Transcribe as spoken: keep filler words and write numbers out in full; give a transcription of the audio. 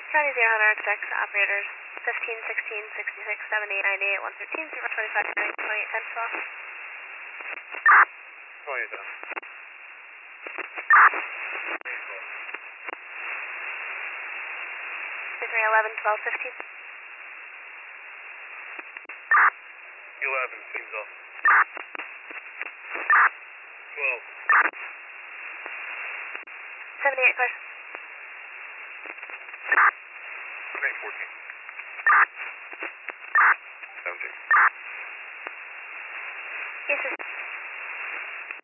County zero hundred six, operators fifteen, sixteen, sixty-six, seventy-eight, ninety-eight, one thirteen, zero twenty-five, twenty-eight, ten, twelve. twenty down. three, eleven, twelve, fifteen. eleven, teams off. twelve. seventy-eight, clear. fourteen. seventeen. Yes, sir.